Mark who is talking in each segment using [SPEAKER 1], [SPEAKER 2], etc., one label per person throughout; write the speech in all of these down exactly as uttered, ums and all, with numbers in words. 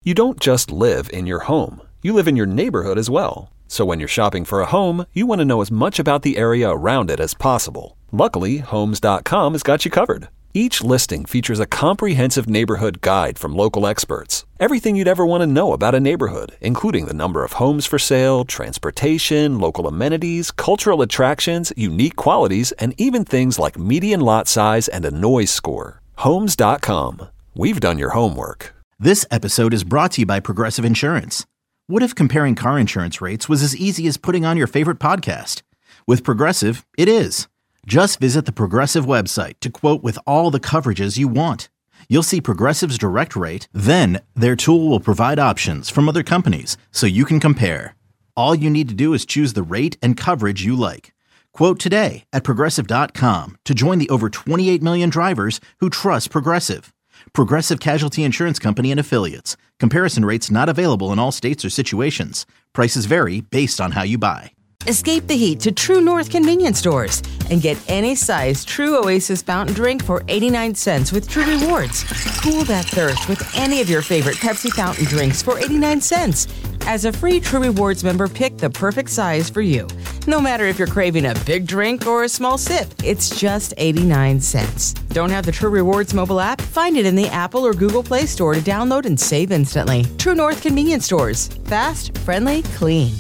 [SPEAKER 1] You don't just live in your home. You live in your neighborhood as well. So when you're shopping for a home, you want to know as much about the area around it as possible. Luckily, Homes dot com has got you covered. Each listing features a comprehensive neighborhood guide from local experts. Everything you'd ever want to know about a neighborhood, including the number of homes for sale, transportation, local amenities, cultural attractions, unique qualities, and even things like median lot size and a noise score. Homes dot com. We've done your homework.
[SPEAKER 2] This episode is brought to you by Progressive Insurance. What if comparing car insurance rates was as easy as putting on your favorite podcast? With Progressive, it is. Just visit the Progressive website to quote with all the coverages you want. You'll see Progressive's direct rate, then their tool will provide options from other companies so you can compare. All you need to do is choose the rate and coverage you like. Quote today at Progressive dot com to join the over twenty-eight million drivers who trust Progressive. Progressive Casualty Insurance Company and Affiliates. Comparison rates not available in all states or situations. Prices vary based on how you buy.
[SPEAKER 3] Escape the heat to True North convenience stores and get any size True Oasis fountain drink for eighty-nine cents with True Rewards. Cool that thirst with any of your favorite Pepsi fountain drinks for eighty-nine cents. As a free True Rewards member, pick the perfect size for you. No matter if you're craving a big drink or a small sip, it's just eighty-nine cents. Don't have the True Rewards mobile app? Find it in the Apple or Google Play Store to download and save instantly. True North convenience stores. Fast, friendly, clean.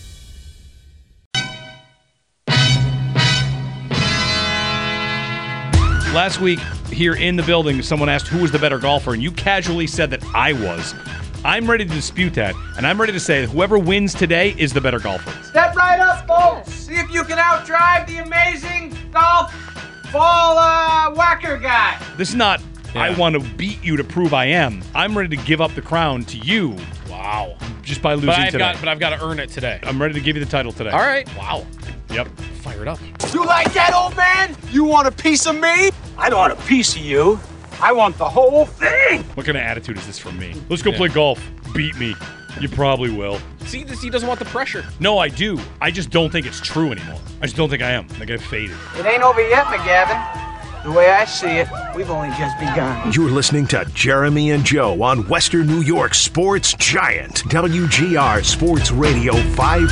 [SPEAKER 4] Last week, here in the building, someone asked who was the better golfer, and you casually said that I was. I'm ready to dispute that, and I'm ready to say that whoever wins today is the better golfer.
[SPEAKER 5] Step right up, folks. See if you can outdrive the amazing golf ball uh, whacker guy.
[SPEAKER 4] This is not,
[SPEAKER 6] yeah.
[SPEAKER 4] I want to beat you to prove I am. I'm ready to give up the crown to you.
[SPEAKER 6] Wow.
[SPEAKER 4] Just by losing
[SPEAKER 6] but I've
[SPEAKER 4] today.
[SPEAKER 6] Got, but I've got to earn it today.
[SPEAKER 4] I'm ready to give you the title today.
[SPEAKER 6] All right. Wow.
[SPEAKER 4] Yep.
[SPEAKER 6] Fire it up.
[SPEAKER 5] You like that, old man? You want a piece of me?
[SPEAKER 7] I don't want a piece of you. I want the whole thing.
[SPEAKER 4] What kind of attitude is this from me? Let's go yeah. play golf. Beat me. You probably will.
[SPEAKER 6] See, this, he doesn't want the pressure.
[SPEAKER 4] No, I do. I just don't think it's true anymore. I just don't think I am. I think I've faded.
[SPEAKER 5] It ain't over yet, McGavin. The way I see it, we've only just begun.
[SPEAKER 8] You're listening to Jeremy and Joe on Western New York Sports Giant. W G R Sports Radio five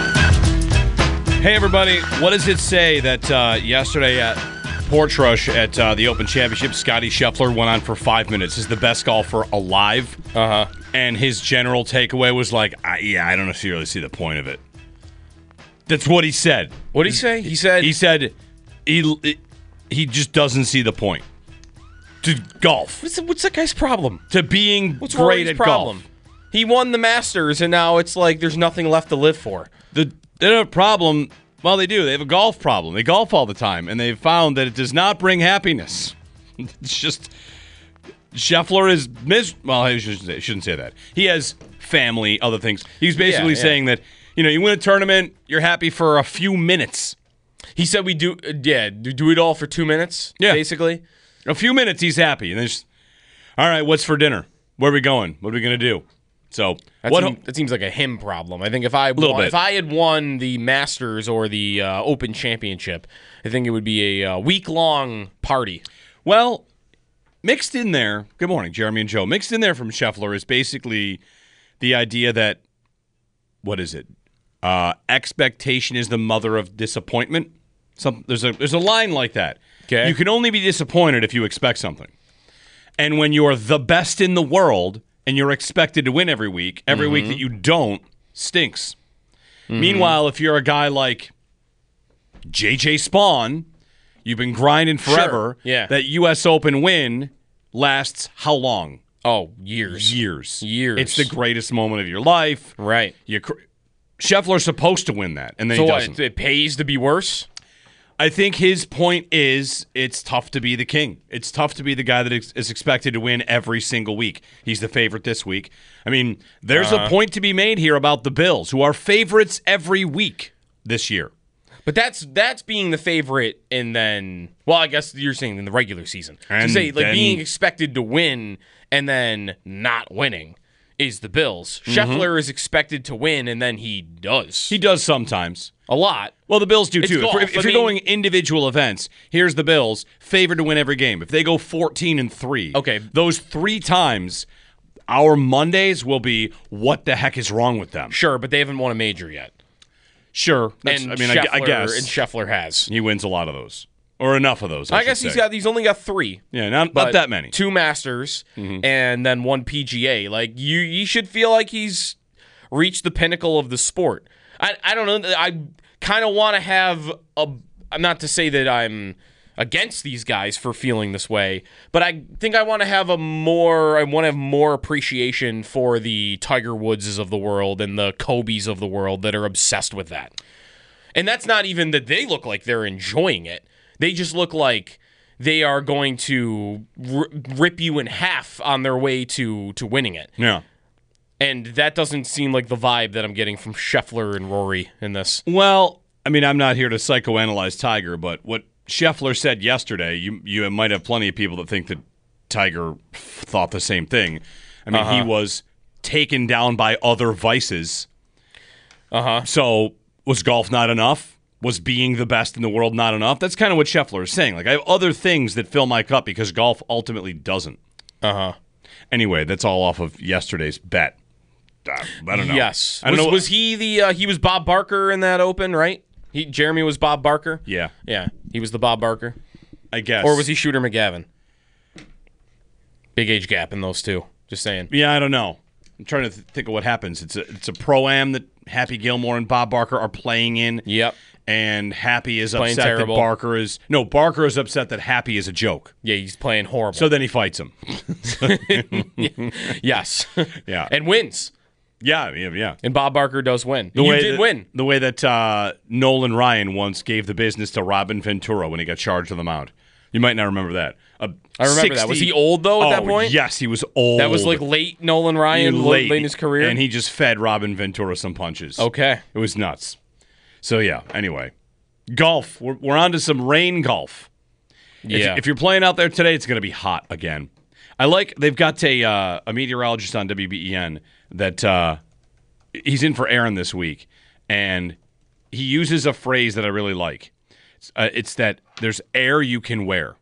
[SPEAKER 8] fifty.
[SPEAKER 4] Hey, everybody. What does it say that uh, yesterday at Portrush at uh, the Open Championship, Scotty Scheffler went on for five minutes. Is the best golfer alive.
[SPEAKER 6] Uh-huh.
[SPEAKER 4] And his general takeaway was like, I, yeah, I don't necessarily see the point of it. That's what he said.
[SPEAKER 6] What did he say? He said...
[SPEAKER 4] He said he, he just doesn't see the point to golf.
[SPEAKER 6] What's, what's that guy's problem?
[SPEAKER 4] To being
[SPEAKER 6] what's
[SPEAKER 4] great at
[SPEAKER 6] problem? golf. He won the Masters, and now it's like there's nothing left to live for.
[SPEAKER 4] The, they have a problem... Well, they do. They have a golf problem. They golf all the time, and they've found that it does not bring happiness. It's just Scheffler is mis. Well, I shouldn't say, shouldn't say that. He has family, other things. He's basically
[SPEAKER 6] yeah, yeah.
[SPEAKER 4] saying that you know you win a tournament, you're happy for a few minutes.
[SPEAKER 6] He said we do, uh, yeah, do it all for two minutes.
[SPEAKER 4] Yeah,
[SPEAKER 6] basically,
[SPEAKER 4] a few minutes. He's happy, and then just, all right, what's for dinner? Where are we going? What are we gonna do? So
[SPEAKER 6] that,
[SPEAKER 4] what,
[SPEAKER 6] seems, that seems like a him problem. I think if I
[SPEAKER 4] little
[SPEAKER 6] won,
[SPEAKER 4] bit.
[SPEAKER 6] if I had won the Masters or the uh, Open Championship, I think it would be a uh, week long party.
[SPEAKER 4] Well, mixed in there. Good morning, Jeremy and Joe. Mixed in there from Scheffler is basically the idea that what is it? Uh, expectation is the mother of disappointment. Some there's a there's a line like that.
[SPEAKER 6] Okay.
[SPEAKER 4] You can only be disappointed if you expect something, and when you're the best in the world. And you're expected to win every week. Every mm-hmm. week that you don't stinks. Mm-hmm. Meanwhile, if you're a guy like J J Spawn, you've been grinding forever.
[SPEAKER 6] Sure. Yeah.
[SPEAKER 4] That U S Open win lasts how long?
[SPEAKER 6] Oh, years.
[SPEAKER 4] Years.
[SPEAKER 6] Years.
[SPEAKER 4] It's the greatest moment of your life.
[SPEAKER 6] Right.
[SPEAKER 4] You, Scheffler's supposed to win that, and then
[SPEAKER 6] so
[SPEAKER 4] he doesn't.
[SPEAKER 6] What, it pays to be worse?
[SPEAKER 4] I think his point is it's tough to be the king. It's tough to be the guy that is expected to win every single week. He's the favorite this week. I mean, there's uh-huh. a point to be made here about the Bills, who are favorites every week this year.
[SPEAKER 6] But that's that's being the favorite, and then, well, I guess you're saying in the regular season.
[SPEAKER 4] And
[SPEAKER 6] to say, like,
[SPEAKER 4] then,
[SPEAKER 6] being expected to win and then not winning is the Bills. Mm-hmm. Scheffler is expected to win, and then he does.
[SPEAKER 4] He does sometimes.
[SPEAKER 6] A lot.
[SPEAKER 4] Well, the Bills do,
[SPEAKER 6] it's
[SPEAKER 4] too.
[SPEAKER 6] Golf.
[SPEAKER 4] If, if you're
[SPEAKER 6] mean,
[SPEAKER 4] going individual events, here's the Bills, favored to win every game. If they go fourteen and three,
[SPEAKER 6] okay.
[SPEAKER 4] those three times, our Mondays will be what the heck is wrong with them.
[SPEAKER 6] Sure, but they haven't won a major yet.
[SPEAKER 4] Sure.
[SPEAKER 6] And
[SPEAKER 4] I mean,
[SPEAKER 6] Scheffler,
[SPEAKER 4] I, I guess.
[SPEAKER 6] And Scheffler has.
[SPEAKER 4] He wins a lot of those. Or enough of those, I,
[SPEAKER 6] I guess
[SPEAKER 4] should
[SPEAKER 6] he's
[SPEAKER 4] say.
[SPEAKER 6] got he's only got three.
[SPEAKER 4] Yeah, not,
[SPEAKER 6] but
[SPEAKER 4] not that many.
[SPEAKER 6] Two Masters
[SPEAKER 4] Mm-hmm.
[SPEAKER 6] and then one P G A. Like you you should feel like he's reached the pinnacle of the sport. I I don't know. I kind of want to have a not to say that I'm against these guys for feeling this way, but I think I want to have a more I want to have more appreciation for the Tiger Woodses of the world and the Kobes of the world that are obsessed with that. And that's not even that they look like they're enjoying it. They just look like they are going to r- rip you in half on their way to to winning it.
[SPEAKER 4] Yeah.
[SPEAKER 6] And that doesn't seem like the vibe that I'm getting from Scheffler and Rory in this.
[SPEAKER 4] Well, I mean, I'm not here to psychoanalyze Tiger, but what Scheffler said yesterday, you you might have plenty of people that think that Tiger thought the same thing. I mean,
[SPEAKER 6] Uh-huh.
[SPEAKER 4] he was taken down by other vices.
[SPEAKER 6] Uh-huh.
[SPEAKER 4] So was golf not enough? Was being the best in the world not enough? That's kind of what Scheffler is saying. Like, I have other things that fill my cup because golf ultimately doesn't.
[SPEAKER 6] Uh-huh.
[SPEAKER 4] Anyway, that's all off of yesterday's bet. Uh, I don't know.
[SPEAKER 6] Yes.
[SPEAKER 4] I don't
[SPEAKER 6] was,
[SPEAKER 4] know.
[SPEAKER 6] was he the uh, he was Bob Barker in that Open, right? He Jeremy was Bob Barker?
[SPEAKER 4] Yeah.
[SPEAKER 6] Yeah. He was the Bob Barker.
[SPEAKER 4] I guess.
[SPEAKER 6] Or was he Shooter McGavin? Big age gap in those two. Just saying.
[SPEAKER 4] Yeah, I don't know. I'm trying to th- think of what happens. It's a it's a pro-am that Happy Gilmore and Bob Barker are playing in.
[SPEAKER 6] Yep.
[SPEAKER 4] And Happy is
[SPEAKER 6] Playing
[SPEAKER 4] upset
[SPEAKER 6] terrible.
[SPEAKER 4] that Barker is no Barker is upset that Happy is a joke.
[SPEAKER 6] Yeah, he's playing horrible.
[SPEAKER 4] So then he fights him.
[SPEAKER 6] Yes.
[SPEAKER 4] Yeah.
[SPEAKER 6] And wins.
[SPEAKER 4] Yeah, yeah, yeah.
[SPEAKER 6] And Bob Barker does win.
[SPEAKER 4] The
[SPEAKER 6] you
[SPEAKER 4] way
[SPEAKER 6] did
[SPEAKER 4] that,
[SPEAKER 6] win.
[SPEAKER 4] The way that uh, Nolan Ryan once gave the business to Robin Ventura when he got charged on the mound. You might not remember that. A
[SPEAKER 6] I remember that. Was he old, though, at
[SPEAKER 4] oh,
[SPEAKER 6] that point?
[SPEAKER 4] Yes, he was old.
[SPEAKER 6] That was like late Nolan Ryan, late, late in his career?
[SPEAKER 4] And he just fed Robin Ventura some punches.
[SPEAKER 6] Okay.
[SPEAKER 4] It was nuts. So, yeah, anyway. Golf. We're, we're on to some rain golf.
[SPEAKER 6] Yeah.
[SPEAKER 4] If, if you're playing out there today, it's going to be hot again. I like, they've got a, uh, a meteorologist on W B E N that uh, he's in for Aaron this week, and he uses a phrase that I really like. It's, uh, it's that there's air you can wear.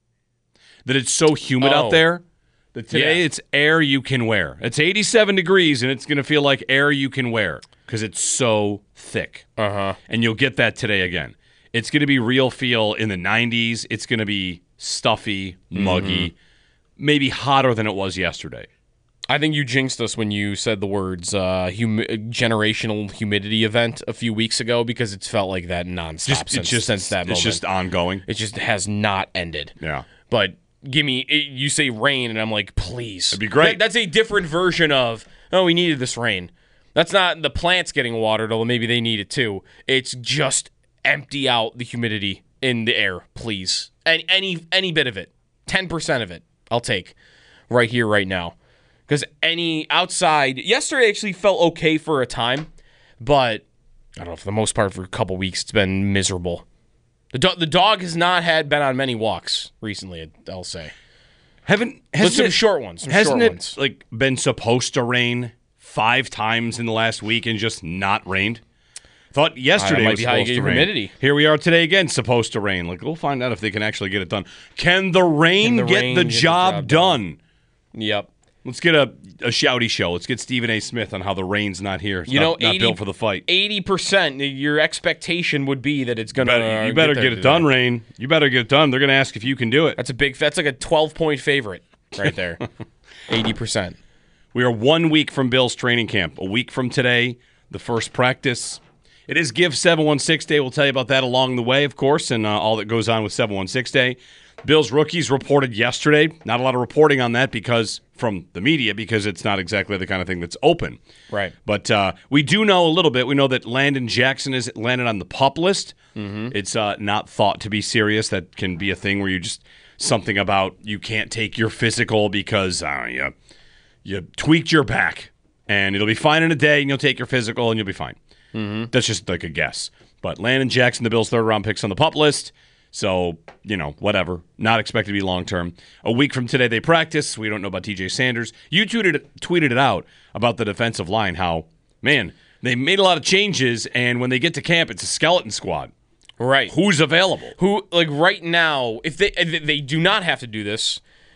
[SPEAKER 4] That it's so humid
[SPEAKER 6] Oh.
[SPEAKER 4] out there that today
[SPEAKER 6] Yeah.
[SPEAKER 4] it's air you can wear. It's eighty-seven degrees, and it's going to feel like air you can wear because it's so thick.
[SPEAKER 6] Uh-huh.
[SPEAKER 4] And you'll get that today again. It's going to be real feel in the nineties. It's going to be stuffy, muggy,
[SPEAKER 6] Mm-hmm.
[SPEAKER 4] maybe hotter than it was yesterday.
[SPEAKER 6] I think you jinxed us when you said the words uh, humi- generational humidity event a few weeks ago because it's felt like that nonstop
[SPEAKER 4] Just,
[SPEAKER 6] since,
[SPEAKER 4] it's just,
[SPEAKER 6] since that
[SPEAKER 4] it's
[SPEAKER 6] moment.
[SPEAKER 4] just ongoing.
[SPEAKER 6] It just has not ended.
[SPEAKER 4] Yeah.
[SPEAKER 6] But give me, it, you say rain, and I'm like, please.
[SPEAKER 4] It'd be great.
[SPEAKER 6] That- that's a different version of, oh, we needed this rain. That's not the plants getting watered, although maybe they need it too. It's just empty out the humidity in the air, please. And any any bit of it, ten percent of it, I'll take right here, right now. Because any outside, yesterday actually felt okay for a time, but I don't know, for the most part, for a couple weeks, it's been miserable. The, do- the dog has not had been on many walks recently, I'll say.
[SPEAKER 4] Haven't
[SPEAKER 6] But
[SPEAKER 4] hasn't
[SPEAKER 6] some
[SPEAKER 4] it,
[SPEAKER 6] short ones. Some
[SPEAKER 4] hasn't
[SPEAKER 6] short
[SPEAKER 4] it
[SPEAKER 6] ones.
[SPEAKER 4] like been supposed to rain five times in the last week and just not rained? Thought yesterday
[SPEAKER 6] might
[SPEAKER 4] was
[SPEAKER 6] be how you
[SPEAKER 4] supposed
[SPEAKER 6] get
[SPEAKER 4] to
[SPEAKER 6] your
[SPEAKER 4] rain.
[SPEAKER 6] humidity.
[SPEAKER 4] Here we are today again, supposed to rain. Like we'll find out if they can actually get it done. Can the rain,
[SPEAKER 6] Can the
[SPEAKER 4] get,
[SPEAKER 6] rain
[SPEAKER 4] the
[SPEAKER 6] get the
[SPEAKER 4] job
[SPEAKER 6] job
[SPEAKER 4] done?
[SPEAKER 6] Yep.
[SPEAKER 4] Let's get a, a shouty show. Let's get Stephen A. Smith on how the rain's not here. It's
[SPEAKER 6] You
[SPEAKER 4] not,
[SPEAKER 6] know,
[SPEAKER 4] not
[SPEAKER 6] eighty
[SPEAKER 4] built for the fight.
[SPEAKER 6] eighty percent, your expectation would be that it's going to
[SPEAKER 4] Better- you better get, it done, Rain. You better get it done. They're going to ask if you can do it.
[SPEAKER 6] That's a big, that's like a twelve-point favorite right there. eighty percent.
[SPEAKER 4] We are one week from Bill's training camp. A week from today, the first practice. It is Give seven one six Day. We'll tell you about that along the way, of course, and uh, all that goes on with seven one six Day. Bill's rookies reported yesterday. Not a lot of reporting on that because from the media because it's not exactly the kind of thing that's open.
[SPEAKER 6] Right.
[SPEAKER 4] But uh, we do know a little bit. We know that Landon Jackson is landed on the PUP list.
[SPEAKER 6] Mm-hmm.
[SPEAKER 4] It's uh, not thought to be serious. That can be a thing where you just something about you can't take your physical because uh, you, you tweaked your back. And it'll be fine in a day, and you'll take your physical, and you'll be fine. Mm-hmm. That's just like a guess. But Landon Jackson, the Bills' third-round picks on the PUP list. So, you know, whatever. Not expected to be long-term. A week from today, they practice. We don't know about T J Sanders. You tweeted, tweeted it out about the defensive line, how, man, they made a lot of changes, and when they get to camp, it's a skeleton squad.
[SPEAKER 6] Right.
[SPEAKER 4] Who's available?
[SPEAKER 6] Who, like right now, if they if they do not have to do this,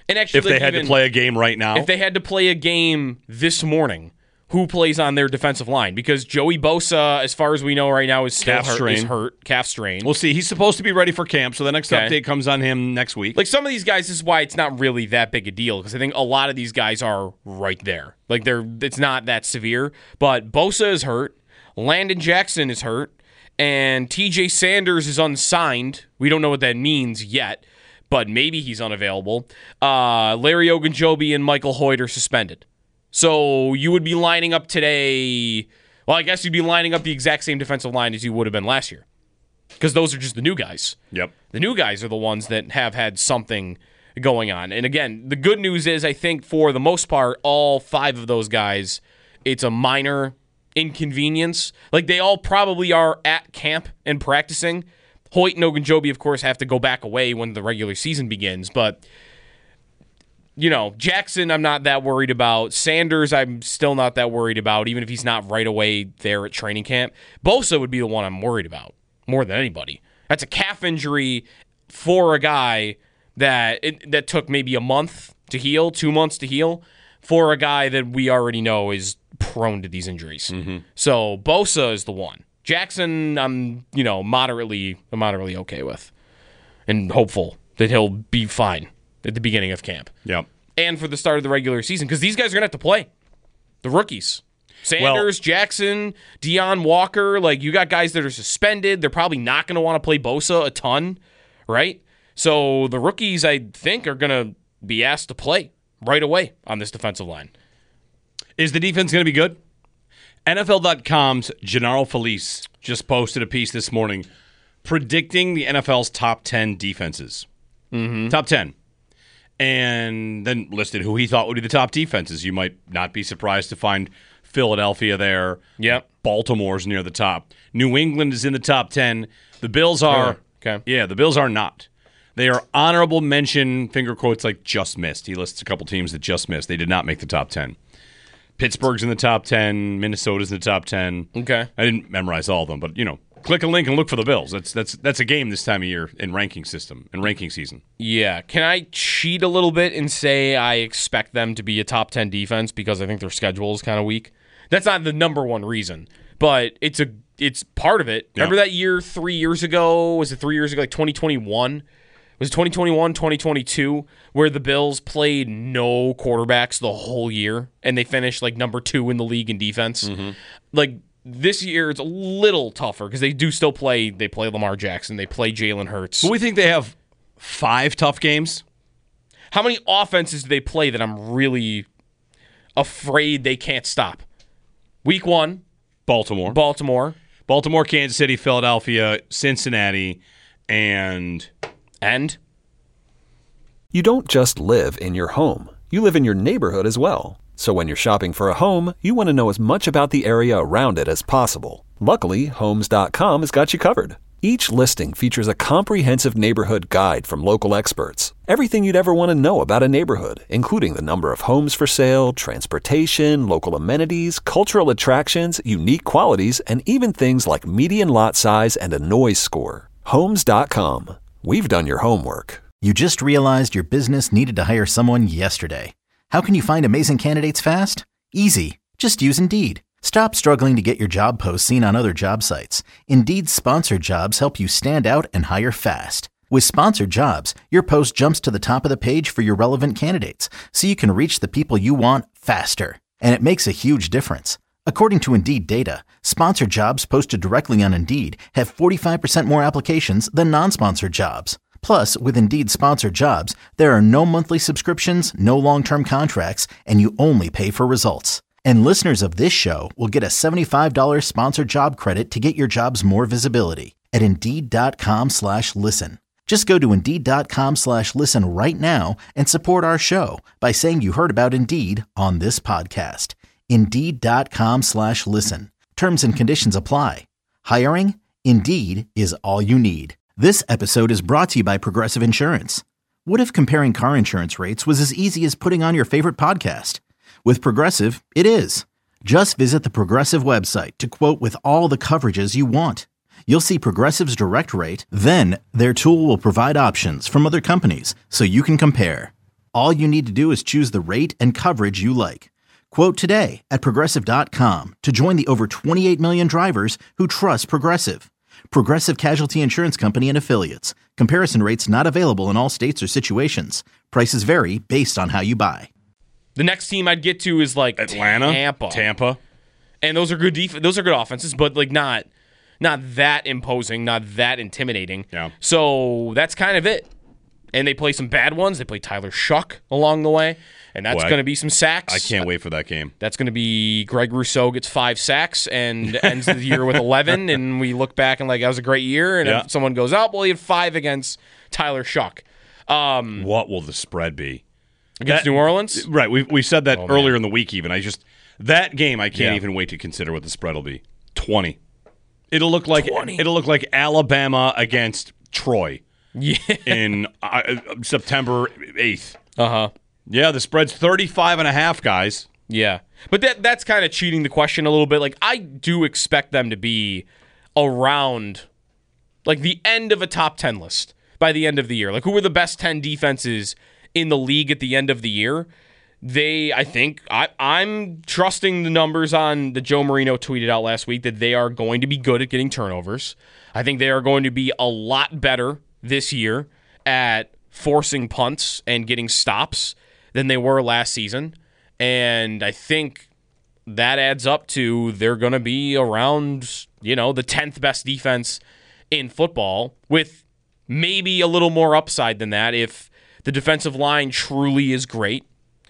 [SPEAKER 6] And actually,
[SPEAKER 4] if they
[SPEAKER 6] like,
[SPEAKER 4] had
[SPEAKER 6] even,
[SPEAKER 4] to play a game right now,
[SPEAKER 6] if they had to play a game this morning, who plays on their defensive line? Because Joey Bosa, as far as we know right now, is still
[SPEAKER 4] calf
[SPEAKER 6] hurt,
[SPEAKER 4] strain.
[SPEAKER 6] is hurt, calf strain.
[SPEAKER 4] We'll see. He's supposed to be ready for camp, so the next
[SPEAKER 6] Okay.
[SPEAKER 4] update comes on him next week.
[SPEAKER 6] Like some of these guys, this is why it's not really that big a deal, because I think a lot of these guys are right there. Like they're, it's not that severe. But Bosa is hurt, Landon Jackson is hurt, and T J Sanders is unsigned. We don't know what that means yet, but maybe he's unavailable. Uh, Larry Ogunjobi and Michael Hoyt are suspended. So you would be lining up today. Well, I guess you'd be lining up the exact same defensive line as you would have been last year, because those are just the new guys.
[SPEAKER 4] Yep.
[SPEAKER 6] The new guys are the ones that have had something going on. And again, the good news is, I think for the most part, all five of those guys, it's a minor inconvenience. Like they all probably are at camp and practicing. Hoyt and Ogunjobi, of course, have to go back away when the regular season begins, but you know, Jackson, I'm not that worried about. Sanders, I'm still not that worried about, even if he's not right away there at training camp. Bosa would be the one I'm worried about more than anybody. That's a calf injury for a guy that it, that took maybe a month to heal, two months to heal, for a guy that we already know is prone to these injuries. Mm-hmm. So Bosa is the one. Jackson, I'm you know moderately, I'm moderately okay with, and hopeful that he'll be fine at the beginning of camp.
[SPEAKER 4] Yep.
[SPEAKER 6] And for the start of the regular season, because these guys are going to have to play. The rookies. Sanders, well, Jackson, Deion Walker, like you got guys that are suspended. They're probably not going to want to play Bosa a ton, right? So the rookies, I think, are going to be asked to play right away on this defensive line.
[SPEAKER 4] Is the defense going to be good? N F L dot com's Gennaro Felice just posted a piece this morning predicting the N F L's top ten defenses.
[SPEAKER 6] Mm-hmm.
[SPEAKER 4] Top ten. And then listed who he thought would be the top defenses. You might not be surprised to find Philadelphia there.
[SPEAKER 6] Yep.
[SPEAKER 4] Baltimore's near the top. New England is in the top ten. The Bills are.
[SPEAKER 6] Sure. Okay.
[SPEAKER 4] Yeah, the Bills are not. They are honorable mention, finger quotes, like just missed. He lists a couple teams that just missed. They did not make the top ten. Pittsburgh's in the top ten. Minnesota's in the top ten.
[SPEAKER 6] Okay.
[SPEAKER 4] I didn't memorize all of them, but, you know, click a link and look for the Bills. That's that's that's a game this time of year in ranking system, in ranking season.
[SPEAKER 6] Yeah. Can I cheat a little bit and say I expect them to be a top ten defense because I think their schedule is kind of weak? That's not the number one reason, but it's a it's part of it. Yeah. Remember that year three years ago? Was it three years ago? Like twenty twenty-one? Was it twenty twenty-one, twenty twenty-two, where the Bills played no quarterbacks the whole year and they finished like number two in the league in defense? Mm-hmm. Like, this year it's a little tougher because they do still play. They play Lamar Jackson. They play Jalen Hurts.
[SPEAKER 4] But we think they have five tough games.
[SPEAKER 6] How many offenses do they play that I'm really afraid they can't stop? Week one,
[SPEAKER 4] Baltimore,
[SPEAKER 6] Baltimore,
[SPEAKER 4] Baltimore, Kansas City, Philadelphia, Cincinnati, and
[SPEAKER 6] and
[SPEAKER 1] you don't just live in your home. You live in your neighborhood as well. So when you're shopping for a home, you want to know as much about the area around it as possible. Luckily, Homes dot com has got you covered. Each listing features a comprehensive neighborhood guide from local experts. Everything you'd ever want to know about a neighborhood, including the number of homes for sale, transportation, local amenities, cultural attractions, unique qualities, and even things like median lot size and a noise score. Homes dot com. We've done your homework.
[SPEAKER 2] You just realized your business needed to hire someone yesterday. How can you find amazing candidates fast? Easy. Just use Indeed. Stop struggling to get your job posts seen on other job sites. Indeed's sponsored jobs help you stand out and hire fast. With sponsored jobs, your post jumps to the top of the page for your relevant candidates, so you can reach the people you want faster. And it makes a huge difference. According to Indeed data, sponsored jobs posted directly on Indeed have forty-five percent more applications than non-sponsored jobs. Plus, with Indeed sponsored jobs, there are no monthly subscriptions, no long-term contracts, and you only pay for results. And listeners of this show will get a seventy-five dollars sponsored job credit to get your jobs more visibility at Indeed.com slash listen. Just go to Indeed.com slash listen right now and support our show by saying you heard about Indeed on this podcast. Indeed.com slash listen. Terms and conditions apply. Hiring? Indeed is all you need. This episode is brought to you by Progressive Insurance. What if comparing car insurance rates was as easy as putting on your favorite podcast? With Progressive, it is. Just visit the Progressive website to quote with all the coverages you want. You'll see Progressive's direct rate, then their tool will provide options from other companies so you can compare. All you need to do is choose the rate and coverage you like. Quote today at Progressive dot com to join the over twenty-eight million drivers who trust Progressive. Progressive Casualty Insurance Company and Affiliates. Comparison rates not available in all states or situations. Prices vary based on how you buy.
[SPEAKER 6] The next team I'd get to is like
[SPEAKER 4] Atlanta,
[SPEAKER 6] Tampa.
[SPEAKER 4] Tampa.
[SPEAKER 6] And those are good def- those are good offenses, but like not not that imposing, not that intimidating.
[SPEAKER 4] Yeah.
[SPEAKER 6] So that's kind of it. And they play some bad ones. They play Tyler Shuck along the way, and that's going to be some sacks.
[SPEAKER 4] I can't wait for that game.
[SPEAKER 6] That's going to be Greg Rousseau gets five sacks and ends the year with eleven, and we look back and like, that was a great year. And
[SPEAKER 4] yeah.
[SPEAKER 6] if someone goes out, well, he had five against Tyler Shuck. Um,
[SPEAKER 4] what will the spread be?
[SPEAKER 6] Against
[SPEAKER 4] that,
[SPEAKER 6] New Orleans?
[SPEAKER 4] Right. We we said that
[SPEAKER 6] oh,
[SPEAKER 4] earlier
[SPEAKER 6] man.
[SPEAKER 4] in the week even. I just that game I can't
[SPEAKER 6] yeah.
[SPEAKER 4] even wait to consider what the spread will be. twenty. It'll look like
[SPEAKER 6] twenty.
[SPEAKER 4] It'll look like Alabama against Troy.
[SPEAKER 6] Yeah.
[SPEAKER 4] in uh, September eighth.
[SPEAKER 6] Uh-huh.
[SPEAKER 4] Yeah, the spread's thirty-five and a half, guys.
[SPEAKER 6] Yeah. But that that's kind of cheating the question a little bit. Like, I do expect them to be around, like, the end of a top ten list by the end of the year. Like, who were the best ten defenses in the league at the end of the year? They, I think, I, I'm trusting the numbers on that Joe Marino tweeted out last week that they are going to be good at getting turnovers. I think they are going to be a lot better this year at forcing punts and getting stops than they were last season. And I think that adds up to they're going to be around, you know, the tenth best defense in football, with maybe a little more upside than that if the defensive line truly is great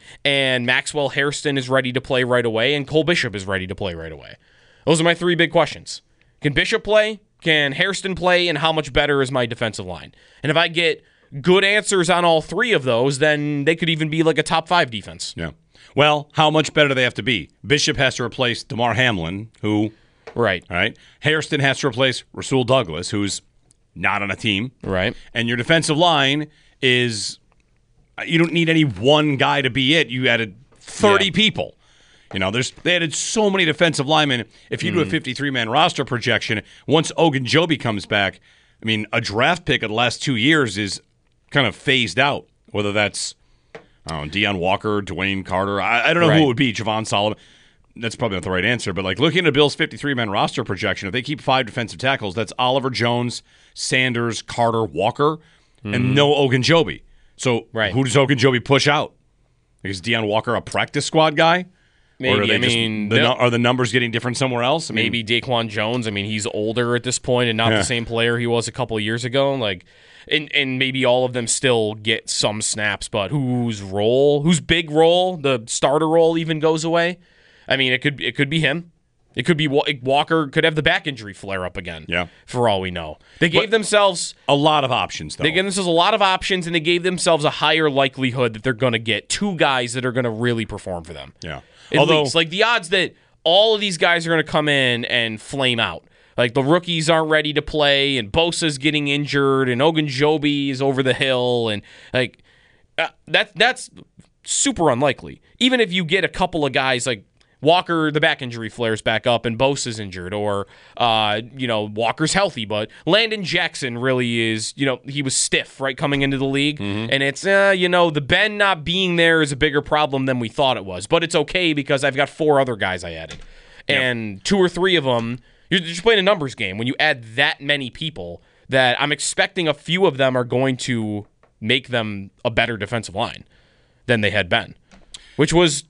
[SPEAKER 6] and Maxwell Hairston is ready to play right away and Cole Bishop is ready to play right away. Those are my three big questions. Can Bishop play? Can Hairston play? And how much better is my defensive line? And if I get good answers on all three of those, then they could even be like a top five defense.
[SPEAKER 4] Yeah. Well, how much better do they have to be? Bishop has to replace DeMar Hamlin, who...
[SPEAKER 6] Right.
[SPEAKER 4] All right. Hairston has to replace Rasul Douglas, who's not on a team.
[SPEAKER 6] Right.
[SPEAKER 4] And your defensive line is... You don't need any one guy to be it. You added thirty yeah. people. You know, there's they added so many defensive linemen. If you mm. do a fifty-three man roster projection, once Ogunjobi comes back, I mean, a draft pick of the last two years is kind of phased out. Whether that's, I don't know, Deion Walker, Dwayne Carter, I, I don't know right. who it would be, Javon Solomon. That's probably not the right answer. But, like, looking at Bill's fifty-three man roster projection, if they keep five defensive tackles, that's Oliver Jones, Sanders, Carter, Walker, mm. and no Ogunjobi. So right. who does Ogunjobi push out? Is Deion Walker a practice squad guy?
[SPEAKER 6] Maybe.
[SPEAKER 4] Or are they
[SPEAKER 6] I mean,
[SPEAKER 4] just, the, are the numbers getting different somewhere else? I mean,
[SPEAKER 6] maybe Daquan Jones. I mean, he's older at this point and not yeah. the same player he was a couple of years ago. Like, and and maybe all of them still get some snaps, but whose role, whose big role, the starter role, even goes away? I mean, it could it could be him. It could be Walker could have the back injury flare up again.
[SPEAKER 4] Yeah.
[SPEAKER 6] For all we know, they gave
[SPEAKER 4] but
[SPEAKER 6] themselves
[SPEAKER 4] a lot of options. Though
[SPEAKER 6] they gave themselves a lot of options, and they gave themselves a higher likelihood that they're going to get two guys that are going to really perform for them.
[SPEAKER 4] Yeah.
[SPEAKER 6] At
[SPEAKER 4] Although,
[SPEAKER 6] least, like the odds that all of these guys are going to come in and flame out. Like the rookies aren't ready to play, and Bosa's getting injured, and Ogunjobi is over the hill, and like uh, that that's super unlikely. Even if you get a couple of guys like Walker, the back injury flares back up, and Bosa's injured, or uh, you know, Walker's healthy, but Landon Jackson really is, you know, he was stiff right coming into the league, mm-hmm. and it's uh, you know, the Ben not being there is a bigger problem than we thought it was, but it's okay because I've got four other guys I added, yep. and two or three of them, you're just playing a numbers game when you add that many people. That I'm expecting a few of them are going to make them a better defensive line than they had been, which was.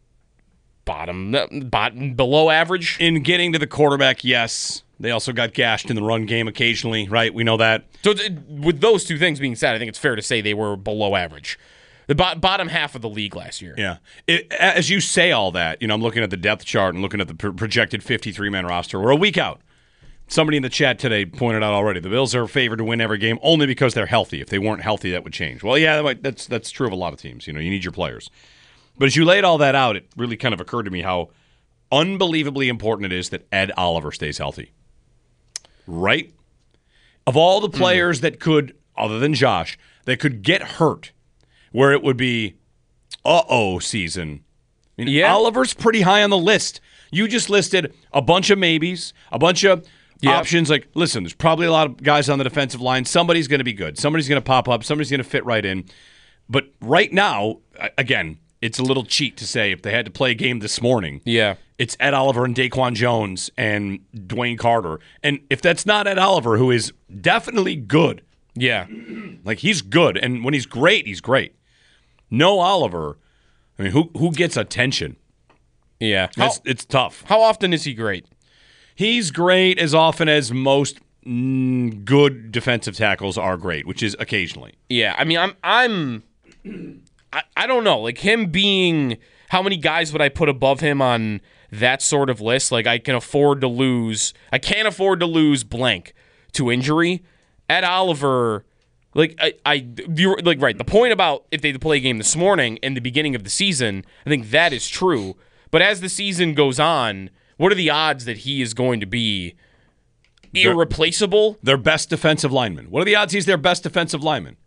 [SPEAKER 6] Bottom, bottom, below average.
[SPEAKER 4] In getting to the quarterback, yes. They also got gashed in the run game occasionally, right? We know that.
[SPEAKER 6] So with those two things being said, I think it's fair to say they were below average. The bo- bottom half of the league last year.
[SPEAKER 4] Yeah. It, as you say all that, you know, I'm looking at the depth chart and looking at the pro- projected fifty-three man roster. We're a week out. Somebody in the chat today pointed out already, the Bills are favored to win every game only because they're healthy. If they weren't healthy, that would change. Well, yeah, that might, that's that's true of a lot of teams. You know, you need your players. But as you laid all that out, it really kind of occurred to me how unbelievably important it is that Ed Oliver stays healthy. Right? Of all the players mm. that could, other than Josh, that could get hurt, where it would be, uh-oh season. I mean, yeah. Oliver's pretty high on the list. You just listed a bunch of maybes, a bunch of yep. options. Like, listen, there's probably a lot of guys on the defensive line. Somebody's going to be good. Somebody's going to pop up. Somebody's going to fit right in. But right now, again, it's a little cheat to say if they had to play a game this morning,
[SPEAKER 6] yeah,
[SPEAKER 4] it's Ed Oliver and Daquan Jones and Dwayne Carter. And if that's not Ed Oliver, who is definitely good,
[SPEAKER 6] yeah,
[SPEAKER 4] like he's good, and when he's great, he's great. No Oliver, I mean, who who gets attention?
[SPEAKER 6] Yeah, how,
[SPEAKER 4] it's, it's tough.
[SPEAKER 6] How often is he great?
[SPEAKER 4] He's great as often as most mm, good defensive tackles are great, which is occasionally.
[SPEAKER 6] Yeah, I mean, I'm I'm I, I don't know, like him being. How many guys would I put above him on that sort of list? Like I can afford to lose. I can't afford to lose blank to injury. Ed Oliver. Like I, I, you're, like right. The point about if they play a game this morning in the beginning of the season, I think that is true. But as the season goes on, what are the odds that he is going to be irreplaceable?
[SPEAKER 4] Their, their best defensive lineman. What are the odds he's their best defensive lineman?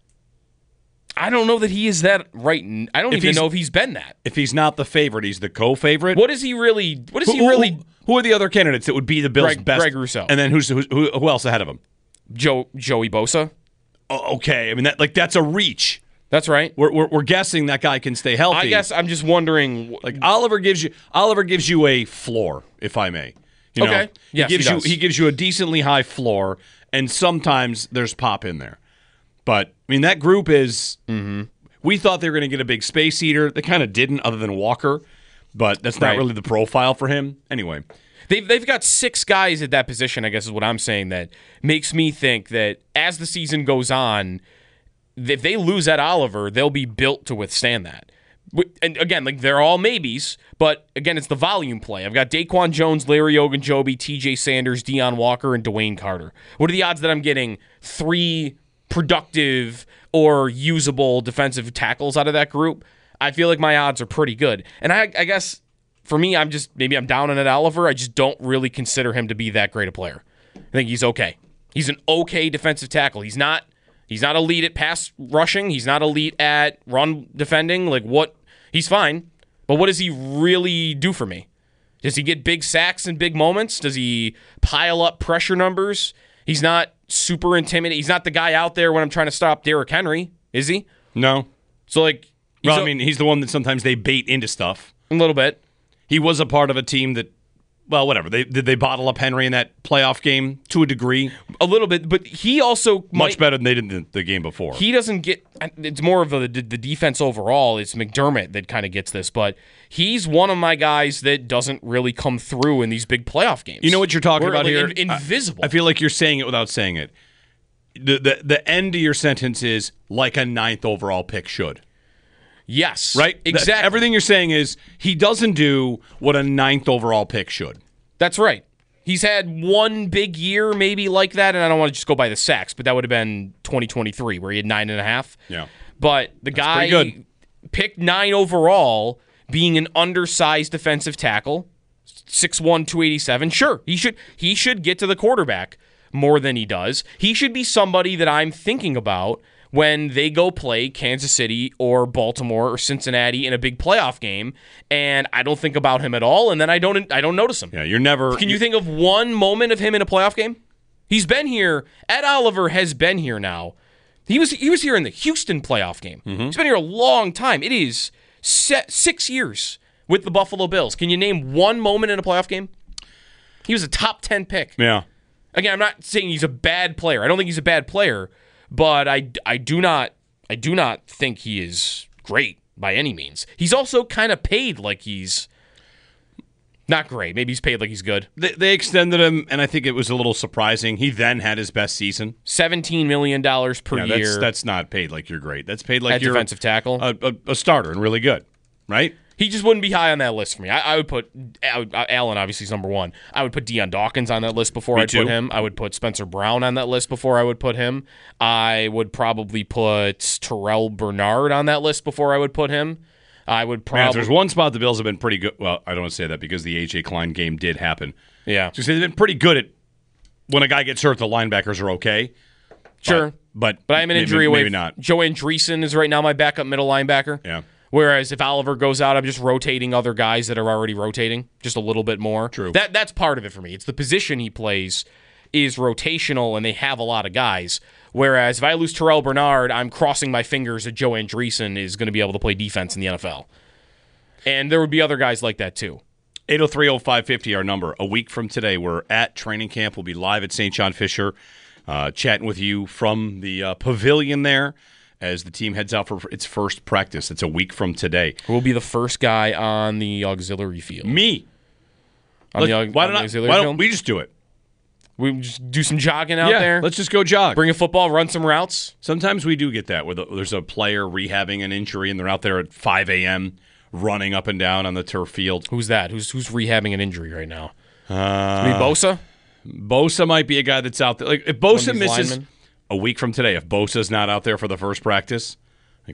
[SPEAKER 6] I don't know that he is that right. I don't
[SPEAKER 4] if
[SPEAKER 6] even know if he's been that.
[SPEAKER 4] If he's not the favorite, he's the co-favorite.
[SPEAKER 6] What is he really? What is
[SPEAKER 4] who,
[SPEAKER 6] he really?
[SPEAKER 4] Who, who are the other candidates that would be the Bills'
[SPEAKER 6] Greg,
[SPEAKER 4] best?
[SPEAKER 6] Greg Rousseau.
[SPEAKER 4] And then who's who, who, who else ahead of him?
[SPEAKER 6] Joe Joey Bosa.
[SPEAKER 4] Oh, okay, I mean that like that's a reach.
[SPEAKER 6] That's right.
[SPEAKER 4] We're, we're we're guessing that guy can stay healthy.
[SPEAKER 6] I guess I'm just wondering.
[SPEAKER 4] Like Oliver gives you Oliver gives you a floor, if I may. You know,
[SPEAKER 6] okay. Yes,
[SPEAKER 4] he gives
[SPEAKER 6] he
[SPEAKER 4] you
[SPEAKER 6] does.
[SPEAKER 4] he gives you a decently high floor, and sometimes there's pop in there. But I mean that group is.
[SPEAKER 6] Mm-hmm.
[SPEAKER 4] We thought they were going to get a big space eater. They kind of didn't, other than Walker. But that's not
[SPEAKER 6] right.
[SPEAKER 4] really the profile for him. Anyway.
[SPEAKER 6] They've, they've got six guys at that position, I guess is what I'm saying, that makes me think that as the season goes on, if they lose Ed Oliver, they'll be built to withstand that. And again, like they're all maybes, but again, it's the volume play. I've got Daquan Jones, Larry Ogunjobi, T J Sanders, Deion Walker, and Dwayne Carter. What are the odds that I'm getting three productive or usable defensive tackles out of that group? I feel like my odds are pretty good. And I, I guess for me, I'm just maybe I'm down on Ed Oliver. I just don't really consider him to be that great a player. I think he's okay. He's an okay defensive tackle. He's not he's not elite at pass rushing. He's not elite at run defending. Like what? He's fine. But what does he really do for me? Does he get big sacks in big moments? Does he pile up pressure numbers? He's not super intimidating. He's not the guy out there when I'm trying to stop Derrick Henry, is he?
[SPEAKER 4] No.
[SPEAKER 6] So, like...
[SPEAKER 4] Well,
[SPEAKER 6] a,
[SPEAKER 4] I mean, he's the one that sometimes they bait into stuff.
[SPEAKER 6] A little bit.
[SPEAKER 4] He was a part of a team that, well, whatever. They Did they bottle up Henry in that playoff game to a degree?
[SPEAKER 6] A little bit, but he also...
[SPEAKER 4] Much
[SPEAKER 6] might,
[SPEAKER 4] better than they did the, the game before.
[SPEAKER 6] He doesn't get... It's more of the, the defense overall. It's McDermott that kind of gets this, but he's one of my guys that doesn't really come through in these big playoff games.
[SPEAKER 4] You know what you're talking
[SPEAKER 6] We're,
[SPEAKER 4] about
[SPEAKER 6] like,
[SPEAKER 4] here?
[SPEAKER 6] In, invisible.
[SPEAKER 4] I, I feel like you're saying it without saying it. The, the the end of your sentence is like a ninth overall pick should.
[SPEAKER 6] Yes.
[SPEAKER 4] Right?
[SPEAKER 6] Exactly.
[SPEAKER 4] The, everything you're saying is he doesn't do what a ninth overall pick should.
[SPEAKER 6] That's right. He's had one big year maybe like that, and I don't want to just go by the sacks, but that would have been twenty twenty-three where he had nine and a half.
[SPEAKER 4] Yeah.
[SPEAKER 6] But the
[SPEAKER 4] That's
[SPEAKER 6] guy
[SPEAKER 4] good.
[SPEAKER 6] picked nine overall, being an undersized defensive tackle, six one, two eighty-seven. Sure, he should he should get to the quarterback more than he does. He should be somebody that I'm thinking about when they go play Kansas City or Baltimore or Cincinnati in a big playoff game, and I don't think about him at all, and then I don't I don't notice him.
[SPEAKER 4] Yeah, you're never...
[SPEAKER 6] Can you think of one moment of him in a playoff game? He's been here. Ed Oliver has been here now. He was he was here in the Houston playoff game.
[SPEAKER 4] Mm-hmm.
[SPEAKER 6] He's been here a long time. It is set six years with the Buffalo Bills. Can you name one moment in a playoff game? He was a top ten pick.
[SPEAKER 4] Yeah.
[SPEAKER 6] Again, I'm not saying he's a bad player. I don't think he's a bad player, but I, I do not I do not think he is great by any means. He's also kind of paid like he's not great. Maybe he's paid like he's good.
[SPEAKER 4] They, they extended him, and I think it was a little surprising. He then had his best season.
[SPEAKER 6] seventeen million dollars per
[SPEAKER 4] yeah,
[SPEAKER 6] year.
[SPEAKER 4] That's, that's not paid like you're great. That's paid like
[SPEAKER 6] at
[SPEAKER 4] you're
[SPEAKER 6] defensive tackle.
[SPEAKER 4] A, a, a starter and really good, right?
[SPEAKER 6] He just wouldn't be high on that list for me. I, I would put I would, Allen, obviously, is number one. I would put Deion Dawkins on that list before
[SPEAKER 4] Me
[SPEAKER 6] I'd
[SPEAKER 4] too.
[SPEAKER 6] put him. I would put Spencer Brown on that list before I would put him. I would probably put Terrell Bernard on that list before I would put him. I would
[SPEAKER 4] Man,
[SPEAKER 6] probably.
[SPEAKER 4] there's one spot the Bills have been pretty good. Well, I don't want to say that because the A J Klein game did happen.
[SPEAKER 6] Yeah.
[SPEAKER 4] So they've been pretty good at when a guy gets hurt, the linebackers are okay.
[SPEAKER 6] Sure.
[SPEAKER 4] But, but,
[SPEAKER 6] But I'm an
[SPEAKER 4] maybe,
[SPEAKER 6] injury away.
[SPEAKER 4] Maybe not.
[SPEAKER 6] Joe Andreessen is right now my backup middle linebacker.
[SPEAKER 4] Yeah.
[SPEAKER 6] Whereas if Oliver goes out, I'm just rotating other guys that are already rotating just a little bit more.
[SPEAKER 4] True.
[SPEAKER 6] That that's part of it for me. It's the position he plays is rotational and they have a lot of guys. Whereas if I lose Terrell Bernard, I'm crossing my fingers that Joe Andreessen is going to be able to play defense in the N F L. And there would be other guys like that too.
[SPEAKER 4] eight oh three oh five fifty, our number. A week from today, we're at training camp. We'll be live at Saint John Fisher, uh, chatting with you from the uh, pavilion there as the team heads out for its first practice. It's a week from today.
[SPEAKER 6] Who will be the first guy on the auxiliary field?
[SPEAKER 4] Me.
[SPEAKER 6] On
[SPEAKER 4] Let,
[SPEAKER 6] the,
[SPEAKER 4] why
[SPEAKER 6] on
[SPEAKER 4] don't,
[SPEAKER 6] the auxiliary
[SPEAKER 4] I, why don't
[SPEAKER 6] field?
[SPEAKER 4] we just do it?
[SPEAKER 6] We just do some jogging out
[SPEAKER 4] yeah,
[SPEAKER 6] there?
[SPEAKER 4] Let's just go jog.
[SPEAKER 6] Bring a football, run some routes?
[SPEAKER 4] Sometimes we do get that, where the, there's a player rehabbing an injury and they're out there at five a.m. running up and down on the turf field.
[SPEAKER 6] Who's that? Who's who's rehabbing an injury right now?
[SPEAKER 4] Uh,
[SPEAKER 6] Maybe Bosa?
[SPEAKER 4] Bosa might be a guy that's out there. Like if Bosa misses
[SPEAKER 6] linemen?
[SPEAKER 4] a week from today, if Bosa's not out there for the first practice, like,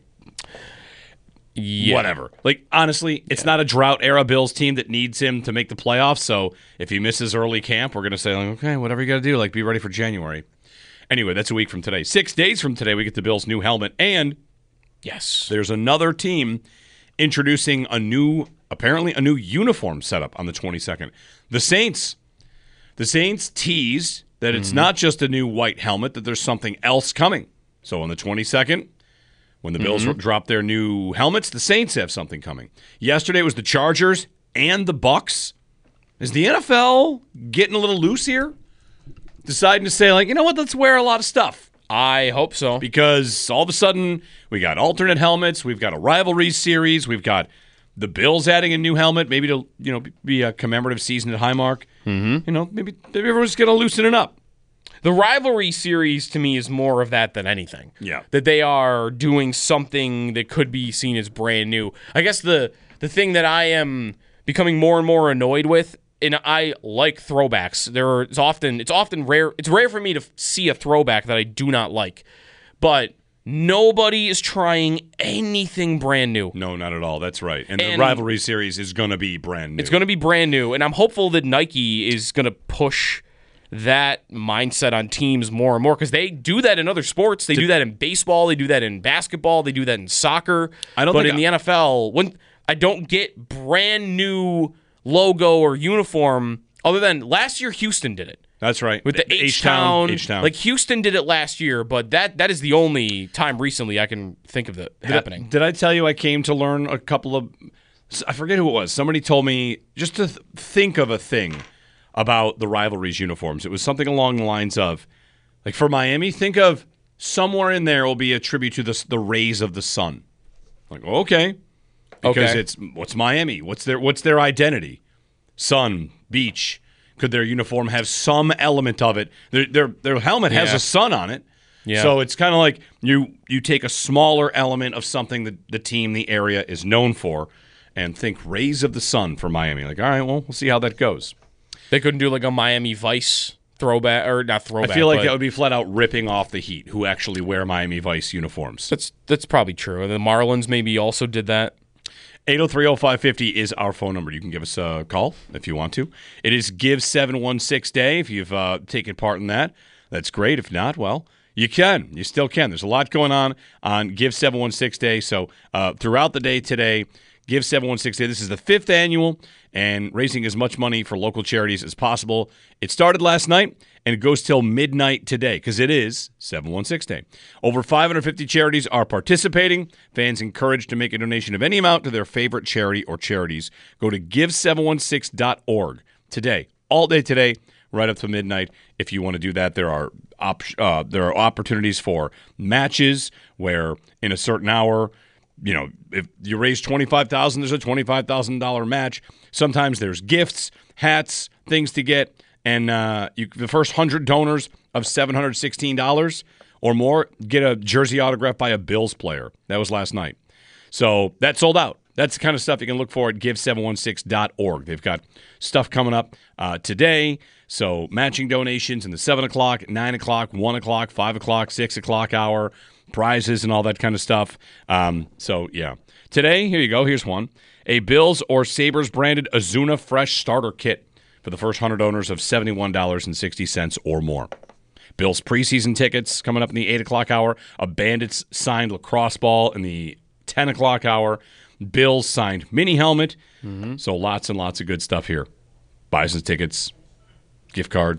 [SPEAKER 6] yeah.
[SPEAKER 4] whatever. Like honestly, it's yeah. not a drought era Bills team that needs him to make the playoffs. So if he misses early camp, we're gonna say like, okay, whatever you got to do, like be ready for January. Anyway, that's a week from today. Six days from today, we get the Bills' new helmet, and
[SPEAKER 6] yes,
[SPEAKER 4] there's another team introducing a new, apparently a new uniform setup on the twenty-second. The Saints. The Saints teased that it's mm-hmm. not just a new white helmet, that there's something else coming. So on the twenty-second, when the Bills mm-hmm. drop their new helmets, the Saints have something coming. Yesterday it was the Chargers and the Bucks. Is the N F L getting a little loose here? Deciding to say, like, you know what, let's wear a lot of stuff.
[SPEAKER 6] I hope so.
[SPEAKER 4] Because all of a sudden, we got alternate helmets, we've got a rivalry series, we've got the Bills adding a new helmet, maybe to, you know, be a commemorative season at Highmark.
[SPEAKER 6] Mm-hmm.
[SPEAKER 4] You know, maybe, maybe everyone's going to loosen it up.
[SPEAKER 6] The rivalry series, to me, is more of that than anything.
[SPEAKER 4] Yeah.
[SPEAKER 6] That they are doing something that could be seen as brand new. I guess the the thing that I am becoming more and more annoyed with, and I like throwbacks. There is often it's often rare. It's rare for me to see a throwback that I do not like, but nobody is trying anything brand new.
[SPEAKER 4] No, not at all. That's right. And,
[SPEAKER 6] and
[SPEAKER 4] the rivalry series is going to be brand new.
[SPEAKER 6] It's going to be brand new, and I'm hopeful that Nike is going to push that mindset on teams more and more, because they do that in other sports. They Did, do that in baseball. They do that in basketball. They do that in soccer.
[SPEAKER 4] I don't.
[SPEAKER 6] But
[SPEAKER 4] think
[SPEAKER 6] in
[SPEAKER 4] I,
[SPEAKER 6] the N F L, when I don't get brand new logo or uniform, other than last year Houston did it.
[SPEAKER 4] That's right.
[SPEAKER 6] With the H-Town. H-Town. Like Houston did it last year, but that that is the only time recently I can think of it
[SPEAKER 4] did
[SPEAKER 6] happening.
[SPEAKER 4] I, did I tell you I came to learn a couple of, I forget who it was. Somebody told me just to th- think of a thing about the rivalries uniforms. It was something along the lines of, like for Miami, think of somewhere in there will be a tribute to the, the rays of the sun. Like, okay. Because
[SPEAKER 6] okay.
[SPEAKER 4] it's what's Miami? What's their what's their identity? Sun, beach. Could their uniform have some element of it? Their their, their helmet has
[SPEAKER 6] yeah.
[SPEAKER 4] a sun on it.
[SPEAKER 6] Yeah.
[SPEAKER 4] So it's kind of like you you take a smaller element of something that the team, the area is known for, and think rays of the sun for Miami. Like, all right, well, we'll see how that goes.
[SPEAKER 6] They couldn't do like a Miami Vice throwback, or not throwback.
[SPEAKER 4] I feel like
[SPEAKER 6] but
[SPEAKER 4] that would be flat out ripping off the Heat, who actually wear Miami Vice uniforms.
[SPEAKER 6] That's that's probably true. And the Marlins maybe also did that.
[SPEAKER 4] eight oh three oh five fifty is our phone number. You can give us a call if you want to. It is Give seven one six Day. If you've uh, taken part in that, that's great. If not, well, you can. You still can. There's a lot going on on Give seven one six Day. So uh, throughout the day today, Give seven one six Day. This is the fifth annual and raising as much money for local charities as possible. It started last night and it goes till midnight today because it is seven one six Day. Over five hundred fifty charities are participating. Fans encouraged to make a donation of any amount to their favorite charity or charities. Go to give seven one six dot org today, all day today, right up to midnight. If you want to do that, there are op- uh, there are opportunities for matches where in a certain hour, you know, if you raise twenty-five thousand dollars, there's a twenty-five thousand dollars match. Sometimes there's gifts, hats, things to get. And uh, you, the first one hundred donors of seven hundred sixteen dollars or more get a jersey autographed by a Bills player. That was last night. So that sold out. That's the kind of stuff you can look for at give seven one six dot org. They've got stuff coming up uh, today. So matching donations in the seven o'clock, nine o'clock, one o'clock, five o'clock, six o'clock hour, prizes and all that kind of stuff. Um, so, yeah. Today, here you go. Here's one. A Bills or Sabres branded Azuna Fresh starter kit for the first one hundred owners of seventy-one dollars and sixty cents or more. Bills preseason tickets coming up in the eight o'clock hour. A Bandits signed lacrosse ball in the ten o'clock hour. Bills signed mini helmet. Mm-hmm. So lots and lots of good stuff here. Bison's tickets, gift cards.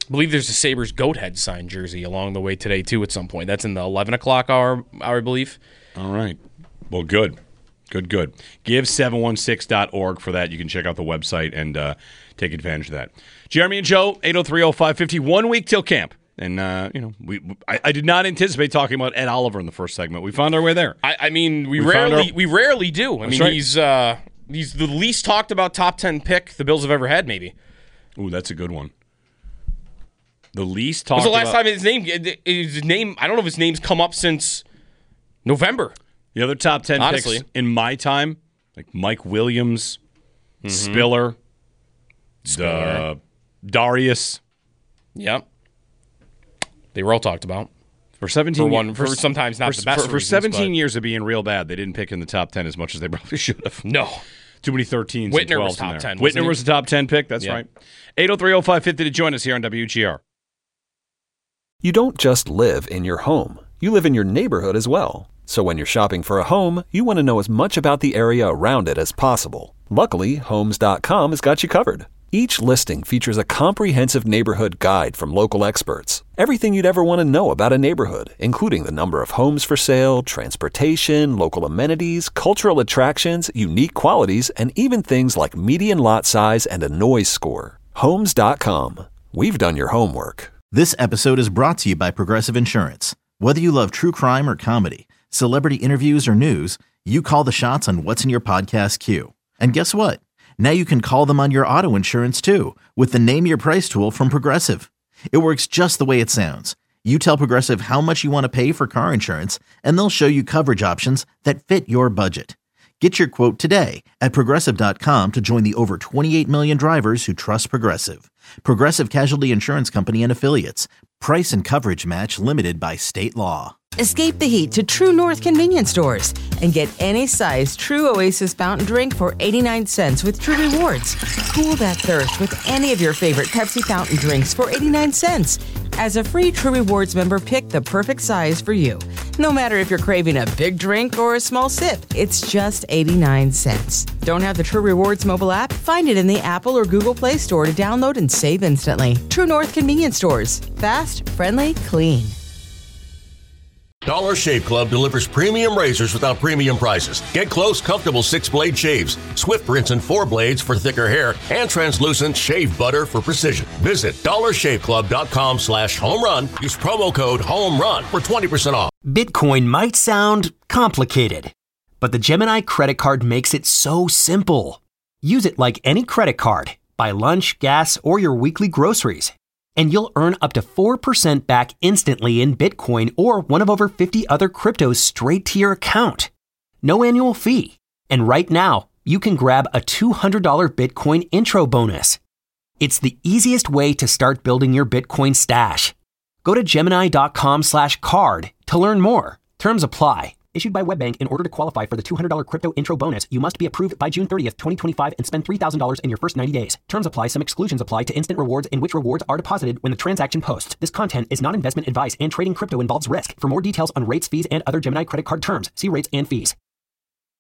[SPEAKER 6] I believe there's a Sabres goat head signed jersey along the way today, too, at some point. That's in the eleven o'clock hour, hour I believe.
[SPEAKER 4] All right. Well, good. Good, good. give seven one six dot org for that. You can check out the website and uh, take advantage of that. Jeremy and Joe, eight oh three oh five five oh, one week till camp. And, uh, you know, we I, I did not anticipate talking about Ed Oliver in the first segment. We found our way there.
[SPEAKER 6] I, I mean, we,
[SPEAKER 4] We
[SPEAKER 6] rarely
[SPEAKER 4] our-
[SPEAKER 6] we rarely do. I
[SPEAKER 4] That's
[SPEAKER 6] mean,
[SPEAKER 4] right.
[SPEAKER 6] he's uh, he's the least talked about top ten pick the Bills have ever had, maybe.
[SPEAKER 4] Ooh, that's a good one. The least
[SPEAKER 6] When
[SPEAKER 4] talked
[SPEAKER 6] was the last
[SPEAKER 4] about,
[SPEAKER 6] time his name, his name, I don't know if his name's come up since November.
[SPEAKER 4] The other top ten
[SPEAKER 6] Honestly.
[SPEAKER 4] picks in my time, like Mike Williams,
[SPEAKER 6] Mm-hmm.
[SPEAKER 4] Spiller,
[SPEAKER 6] Spiller.
[SPEAKER 4] the Darius.
[SPEAKER 6] Yep. They were all talked about.
[SPEAKER 4] For seventeen
[SPEAKER 6] For one-
[SPEAKER 4] years,
[SPEAKER 6] for sometimes not
[SPEAKER 4] for,
[SPEAKER 6] the best
[SPEAKER 4] For, for
[SPEAKER 6] reasons,
[SPEAKER 4] seventeen
[SPEAKER 6] but-
[SPEAKER 4] years of being real bad, they didn't pick in the top ten as much as they probably should have.
[SPEAKER 6] No.
[SPEAKER 4] Too many thirteens
[SPEAKER 6] Whitner
[SPEAKER 4] and
[SPEAKER 6] was
[SPEAKER 4] twelves
[SPEAKER 6] top
[SPEAKER 4] in there.
[SPEAKER 6] ten, wasn't
[SPEAKER 4] Whitner
[SPEAKER 6] he?
[SPEAKER 4] was the top ten pick. That's
[SPEAKER 6] Yeah.
[SPEAKER 4] right. eight oh three oh five five oh to join us here on W G R.
[SPEAKER 1] You don't just live in your home, you live in your neighborhood as well. So when you're shopping for a home, you want to know as much about the area around it as possible. Luckily, Homes dot com has got you covered. Each listing features a comprehensive neighborhood guide from local experts. Everything you'd ever want to know about a neighborhood, including the number of homes for sale, transportation, local amenities, cultural attractions, unique qualities, and even things like median lot size and a noise score. Homes dot com. We've done your homework.
[SPEAKER 2] This episode is brought to you by Progressive Insurance. Whether you love true crime or comedy, celebrity interviews or news, you call the shots on what's in your podcast queue. And guess what? Now you can call them on your auto insurance too with the Name Your Price tool from Progressive. It works just the way it sounds. You tell Progressive how much you want to pay for car insurance, and they'll show you coverage options that fit your budget. Get your quote today at Progressive dot com to join the over twenty-eight million drivers who trust Progressive. Progressive Casualty Insurance Company and Affiliates. Price and coverage match limited by state law.
[SPEAKER 3] Escape the heat to True North convenience stores and get any size True Oasis fountain drink for eighty-nine cents with True Rewards. Cool that thirst with any of your favorite Pepsi fountain drinks for eighty-nine cents. As a free True Rewards member, pick the perfect size for you. No matter if you're craving a big drink or a small sip, it's just eighty-nine cents. Don't have the True Rewards mobile app? Find it in the Apple or Google Play Store to download and save instantly. True North convenience stores. Fast, friendly, clean.
[SPEAKER 9] Dollar Shave Club delivers premium razors without premium prices. Get close, comfortable six-blade shaves, swift rinse and four blades for thicker hair, and translucent shave butter for precision. Visit dollar shave club dot com slash home run. Use promo code HOMERUN for twenty percent off.
[SPEAKER 10] Bitcoin might sound complicated, but the Gemini credit card makes it so simple. Use it like any credit card. Buy lunch, gas, or your weekly groceries. And you'll earn up to four percent back instantly in Bitcoin or one of over fifty other cryptos straight to your account. No annual fee. And right now, you can grab a two hundred dollars Bitcoin intro bonus. It's the easiest way to start building your Bitcoin stash. Go to Gemini dot com slash card to learn more. Terms apply. Issued by WebBank. In order to qualify for the two hundred dollars crypto intro bonus, you must be approved by June thirtieth, twenty twenty-five and spend three thousand dollars in your first ninety days. Terms apply. Some exclusions apply to instant rewards in which rewards are deposited when the transaction posts. This content is not investment advice and trading crypto involves risk. For more details on rates, fees, and other Gemini credit card terms, see rates and fees.